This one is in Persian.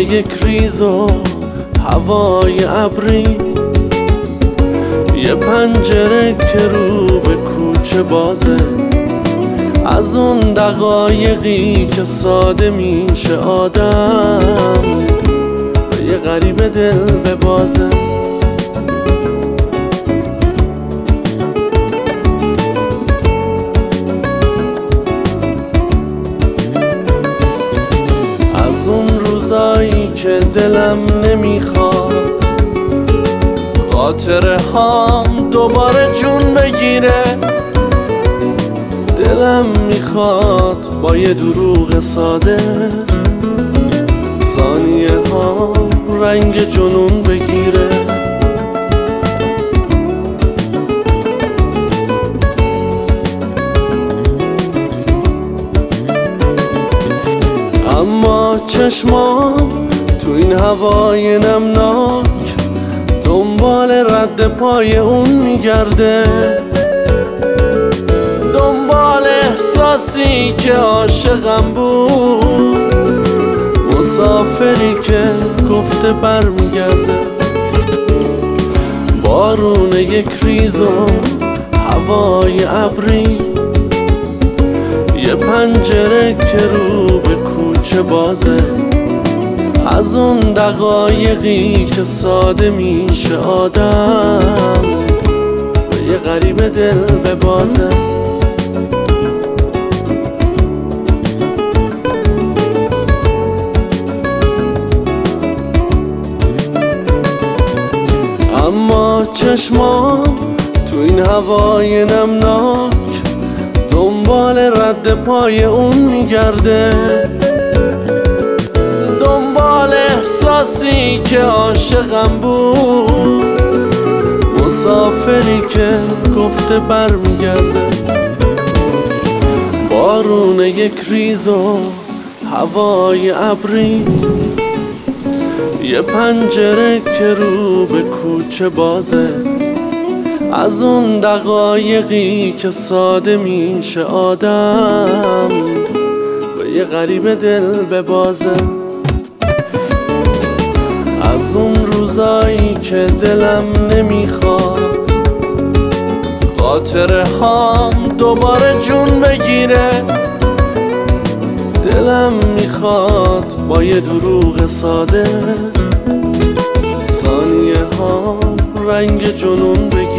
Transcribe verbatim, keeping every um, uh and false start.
یک ریز و هوای ابری، یه پنجره که رو به کوچه بازه، از اون دقایقی که ساده میشه آدم به یه غریبه دل ببازه. از اون روزایی که دلم نمیخواد خاطره هام دوباره جون بگیره، دلم میخواد با یه دروغ ساده ثانیه ها رنگ جنون بگیره. اما چشمام تو این هوای نمناک دنبال رد پای اون میگرده، دنبال احساسی که عاشقم بود، مسافری که گفته بر میگرده. بارون یک ریز و هوای ابری، یه پنجره که رو به کوچه بازه، از اون دقایقی که ساده میشه آدم به یه غریبه دل ببازه. اما چشمام تو این هوای نمناک دنبال رد پای اون میگرده، دنبال احساسی که عاشقم بود، مسافری که گفته بر میگرده. بارون یک ریز و هوای ابری، یه پنجره که رو به کوچه بازه، از اون دقایقی که ساده میشه آدم به یه غریبه دل ببازه. از اون روزایی که دلم نمیخواد خاطره هام دوباره جون بگیره، دلم میخواد با یه دروغ ساده ثانیه ها رنگ جنون بگیره.